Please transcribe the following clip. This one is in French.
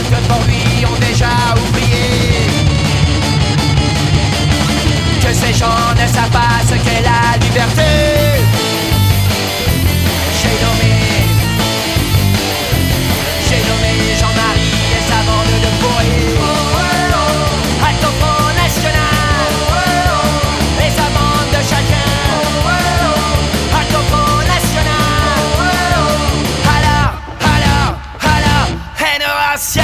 que pour lui ont déjà oublié que ces gens ne savent pas ce